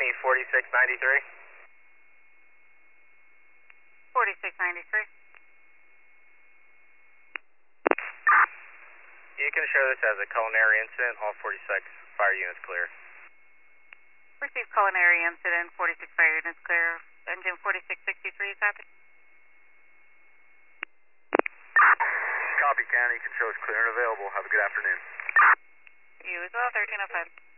County, 4693. 4693. You can show this as a culinary incident. All 46 fire units clear. Received culinary incident, 46 fire units clear. Engine 4663 is happening. Copy, County. You can show us clear and available. Have a good afternoon. You as well, 1305.